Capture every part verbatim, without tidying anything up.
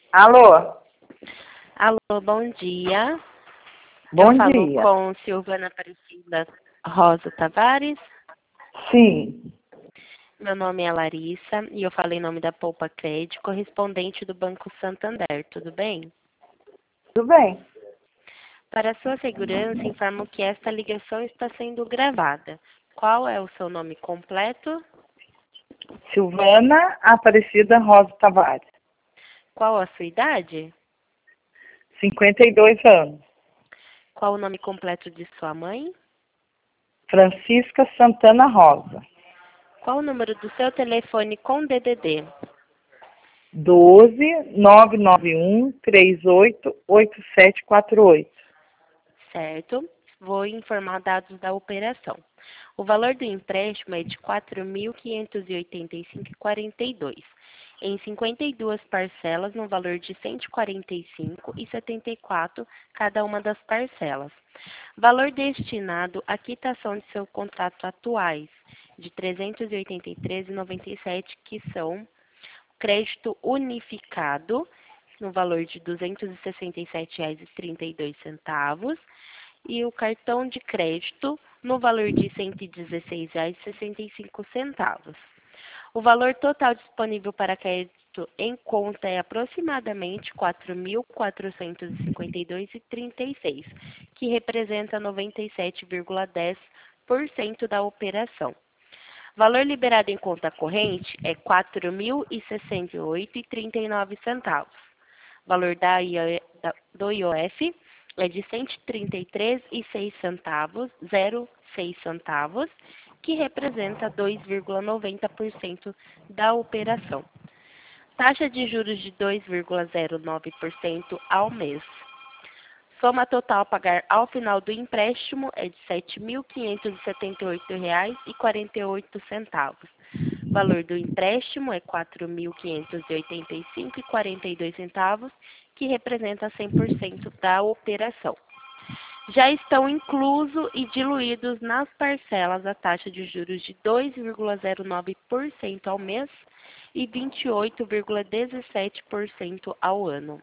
Alô, Alô, bom dia. Eu bom falo dia. com Silvana Aparecida Rosa Tavares. Sim, Meu nome é Larissa e eu falo em nome da Poupa Crédito, correspondente do Banco Santander. Tudo bem? tudo bem. Para sua segurança, informo que esta ligação está sendo gravada. Qual é o seu nome completo? Silvana Aparecida Rosa Tavares, Qual a sua idade? cinquenta e dois anos. Qual o nome completo de sua mãe? Francisca Santana Rosa, Qual o número do seu telefone com D D D? doze nove nove um três oito oito sete quatro oito. Certo? Vou informar dados da operação. O valor do empréstimo é de quatro mil quinhentos e oitenta e cinco vírgula quarenta e dois, em cinquenta e duas parcelas no valor de cento e quarenta e cinco vírgula setenta e quatro cada uma das parcelas. Valor destinado à quitação de seus contratos atuais de trezentos e oitenta e três vírgula noventa e sete, que são crédito unificado no valor de duzentos e sessenta e sete reais e trinta e dois centavos e o cartão de crédito no valor de cento e dezesseis reais e sessenta e cinco centavos. O valor total disponível para crédito em conta é aproximadamente quatro mil quatrocentos e cinquenta e dois reais e trinta e seis, que representa noventa e sete vírgula dez por cento da operação. Valor liberado em conta corrente é quatro mil e sessenta e oito reais e trinta e nove centavos. Valor da I O, da, do I O F é de cento e trinta e três reais e seis centavos, zero seis centavos, que representa dois vírgula noventa por cento da operação. Taxa de juros de dois vírgula zero nove por cento ao mês. Soma total a pagar ao final do empréstimo é de sete mil quinhentos e setenta e oito reais e quarenta e oito centavos. Valor do empréstimo é quatro mil quinhentos e oitenta e cinco reais e quarenta e dois centavos, que representa cem por cento da operação. Já estão inclusos e diluídos nas parcelas a taxa de juros de dois vírgula zero nove por cento ao mês e vinte e oito vírgula dezessete por cento ao ano.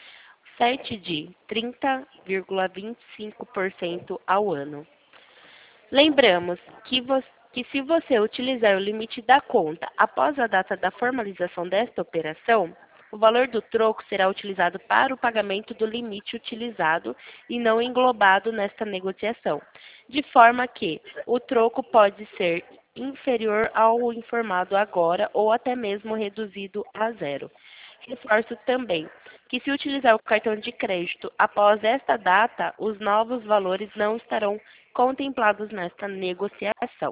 Sete de trinta vírgula vinte e cinco por cento ao ano. Lembramos que, você, que se você utilizar o limite da conta após a data da formalização desta operação, o valor do troco será utilizado para o pagamento do limite utilizado e não englobado nesta negociação, de forma que o troco pode ser inferior ao informado agora ou até mesmo reduzido a zero. Reforço também que se utilizar o cartão de crédito após esta data, os novos valores não estarão contemplados nesta negociação.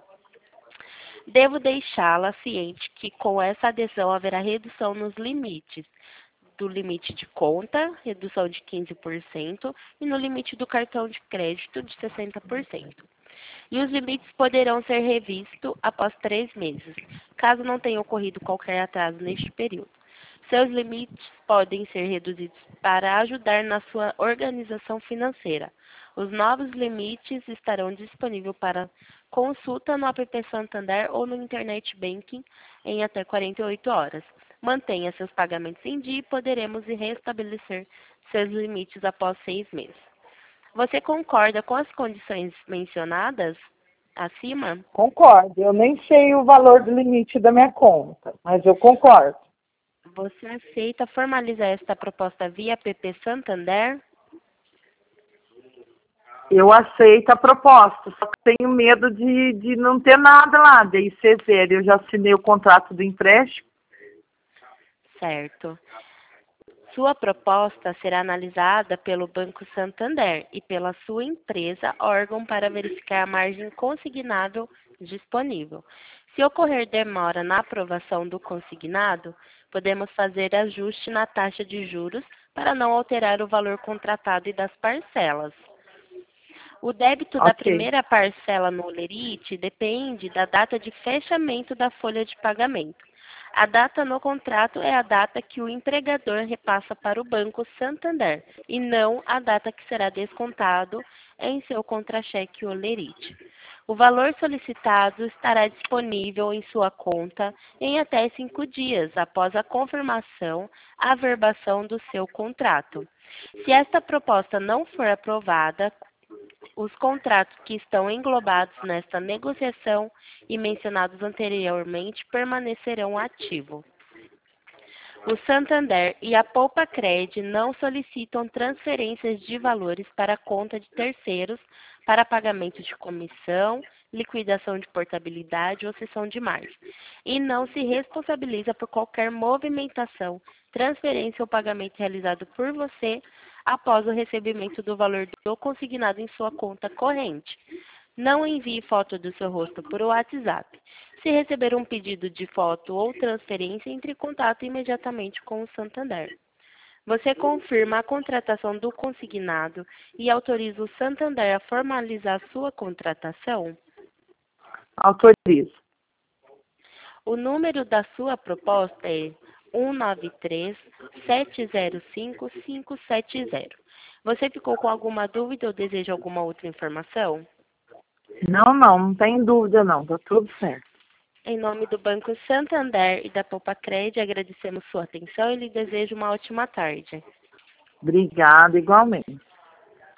Devo deixá-la ciente que com essa adesão haverá redução nos limites do limite de conta, redução de quinze por cento, e no limite do cartão de crédito de sessenta por cento. E os limites poderão ser revistos após três meses, caso não tenha ocorrido qualquer atraso neste período. Seus limites podem ser reduzidos para ajudar na sua organização financeira. Os novos limites estarão disponíveis para consulta no app Santander ou no Internet Banking em até quarenta e oito horas. Mantenha seus pagamentos em dia e poderemos restabelecer seus limites após seis meses. Você concorda com as condições mencionadas acima? Concordo. Eu nem sei o valor do limite da minha conta, mas eu concordo. Você aceita formalizar esta proposta via app Santander? Eu aceito a proposta, só que tenho medo de, de não ter nada lá, de I C zero. Eu já assinei o contrato do empréstimo. Certo. Sua proposta será analisada pelo Banco Santander e pela sua empresa, órgão, para verificar a margem consignável disponível. Se ocorrer demora na aprovação do consignado, podemos fazer ajuste na taxa de juros para não alterar o valor contratado e das parcelas. O débito da Ok, primeira parcela no Olerite depende da data de fechamento da folha de pagamento. A data no contrato é a data que o empregador repassa para o Banco Santander e não a data que será descontado em seu contra-cheque Olerite. O valor solicitado estará disponível em sua conta em até cinco dias após a confirmação, averbação do seu contrato. Se esta proposta não for aprovada, os contratos que estão englobados nesta negociação e mencionados anteriormente permanecerão ativos. O Santander e a Poupa-Cred não solicitam transferências de valores para a conta de terceiros para pagamento de comissão, liquidação de portabilidade ou cessão de margem, e não se responsabiliza por qualquer movimentação, transferência ou pagamento realizado por você após o recebimento do valor do consignado em sua conta corrente. Não envie foto do seu rosto por WhatsApp. Se receber um pedido de foto ou transferência, entre em contato imediatamente com o Santander. Você confirma a contratação do consignado e autoriza o Santander a formalizar sua contratação? Autorizo. O número da sua proposta é um nove três, sete zero cinco, cinco sete zero. Você ficou com alguma dúvida ou deseja alguma outra informação? Não, não, não tem dúvida não, tá tudo certo. Em nome do Banco Santander e da Poupa-Cred, agradecemos sua atenção e lhe desejo uma ótima tarde. Obrigada, igualmente.